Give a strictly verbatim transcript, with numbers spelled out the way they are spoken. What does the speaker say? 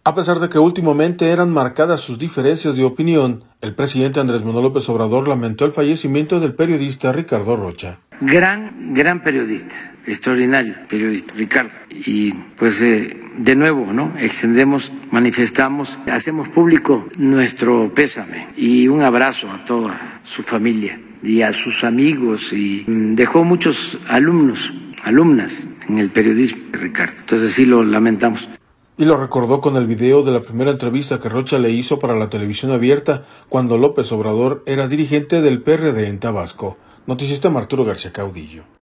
A pesar de que últimamente eran marcadas sus diferencias de opinión, el presidente Andrés Manuel López Obrador lamentó el fallecimiento del periodista Ricardo Rocha. Gran, gran periodista, extraordinario periodista, Ricardo. Y pues eh, de nuevo, ¿no? Extendemos, manifestamos, hacemos público nuestro pésame y un abrazo a toda su familia y a sus amigos, y dejó muchos alumnos, alumnas en el periodismo, Ricardo. Entonces sí lo lamentamos. Y lo recordó con el video de la primera entrevista que Rocha le hizo para la televisión abierta cuando López Obrador era dirigente del P R D en Tabasco. Noticista Arturo García Caudillo.